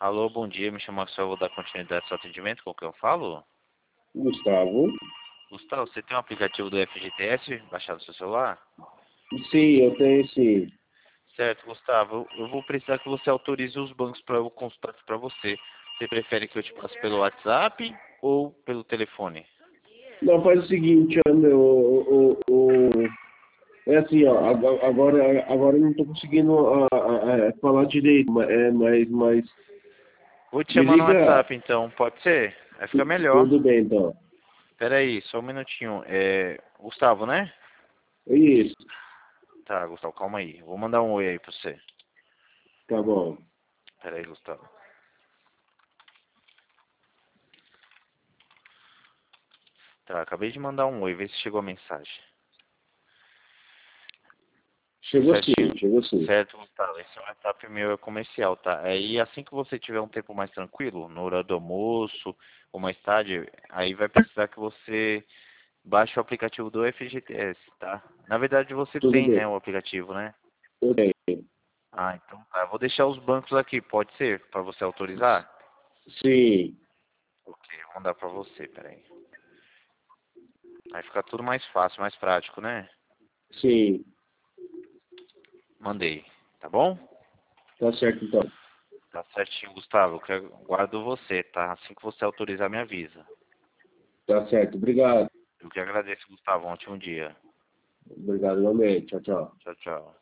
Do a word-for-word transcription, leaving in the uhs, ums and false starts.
Alô, bom dia. Me chamo Axel, vou dar continuidade ao seu atendimento. Com quem eu falo? Gustavo? Gustavo, você tem um aplicativo do F G T S baixado no seu celular? Sim, eu tenho sim. Certo, Gustavo. Eu eu vou precisar que você autorize os bancos para eu consultar para você. Você prefere que eu te passe pelo WhatsApp ou pelo telefone? Não, faz o seguinte, André, o, o, o, é assim, ó, agora, agora agora eu não estou conseguindo a, a, a falar direito, ma- é, mas, mas Vou te me chamar no liga, WhatsApp, então. Pode ser? Vai ficar tu- melhor. tudo bem então. Pera aí, só um minutinho. É... Gustavo, né? É isso, Tá, Gustavo, calma aí. Vou mandar um oi aí pra você. tá bom. Pera aí, Gustavo. Tá, acabei de mandar um oi. Vê se chegou a mensagem. Chegou Certinho. sim, chegou sim. Certo, Gustavo. Esse é um WhatsApp meu é comercial, tá? Aí assim que você tiver um tempo mais tranquilo, no horário do almoço ou mais tarde, aí vai precisar que você baixe o aplicativo do F G T S, tá? Na verdade você Tudo tem, bem, né, o aplicativo, né? eu tenho. Ah, então tá. Eu vou deixar os bancos aqui, pode ser? Pra você autorizar? Sim, Ok, vou mandar pra você, peraí. Aí fica tudo mais fácil, mais prático, né? sim, Mandei, tá bom? tá certo então. Tá certinho, Gustavo. Eu quero- guardo você, tá? Assim que você autorizar, me avisa. Tá certo, obrigado. Eu que agradeço, Gustavo. Um ótimo dia. Obrigado igualmente, tchau, tchau. Tchau, tchau.